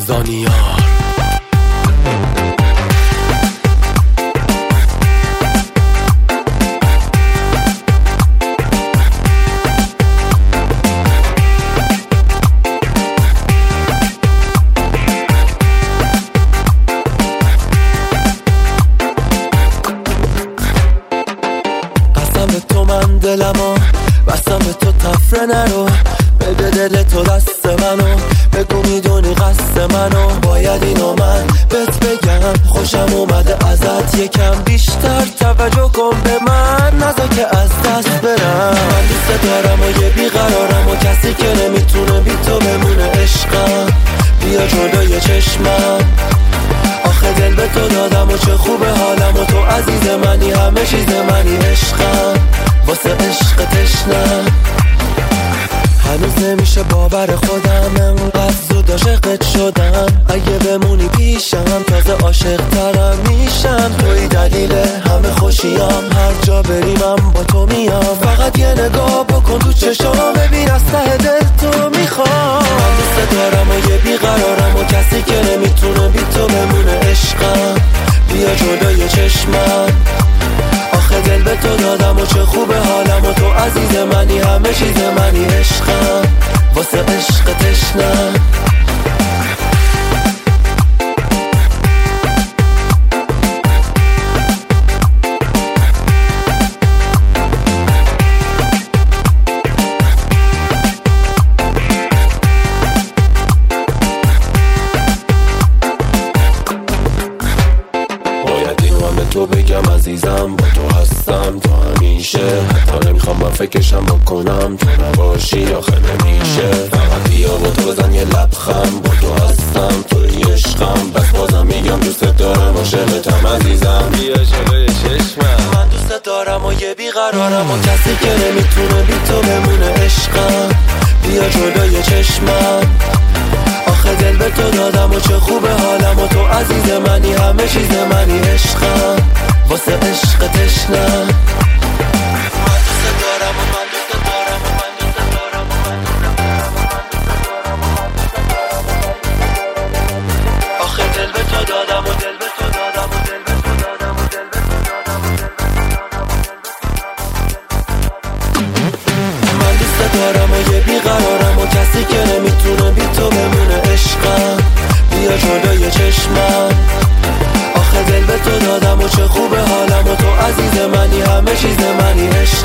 زانیار. قسم به تو من دلمو بستم به تو تفره نرو، بده دل تو دست منو، بگو میدونی قصد منو. باید اینو من بهت بگم، خوشم اومده ازت یکم بیشتر توجه کن به من، نذار که از دست برم. من دوست دارم و یه بیقرارم و کسی که نمیتونه بی تو بمونه. عشقم بیا جلوی چشمم، آخه دل به تو دادم و چه خوبه حالم و تو عزیز منی، همه چیز منی. عشقم واسه عشق تشنم، هنوز نمیشه باور خودم انقدر زود عاشقت شدم. اگه بمونی پیشم تازه عاشق ترم میشم. توی دلیل همه خوشیام، هر جا بریم با تو میام. فقط یه نگاه بکن تو چشام، ببین از ته دل تو میخوام. من دوست دارم و یه بیقرارم و کسی که نمیتونه بی تو بمونه. عشقم بیا جلوی چشمم، آخه دل به تو دادم و چه خوبه حالم و تو عزیز منی، همه چیز منی. عشقم واسه عشق تشنم. تو بگم عزیزم با تو هستم تا همیشه، حتی نمیخوام من فکرشم بکنم تو نباشی آخه نمیشه. فقط بیا با تو بزن یه لبخند، با تو هستم توی عشقم، بس بازم میگم دوست دارم عاشقتم عزیزم. بیا جلوی چشمم، من دوست دارم و یه بیقرارم و کسی که نمیتونه بی تو بمونه. عشقم بیا جلوی چشمم، آخه دل به تو دادم و چه خوبه حالم و تو عزیز منی، همه چیز منی. عشقم واسه عشق تشنم. من دوست دارم و من دوست دارم و من دوست دارم و من دوست دارم و من دوست دارم. آخه دل به تو دادم و دل به تو دادم و دل به تو دادم و دل به تو دادم و دل به تو دادم و دل به تو دادم. من دوست دارم و یه بیقرارم و کسی که نمیتونه بی تو بمونه. عشقم بیا جلوی چشمم، آخه دل به تو دادم و چه خوبه حالم و تو عزیز منی، همه چیز منی. عشق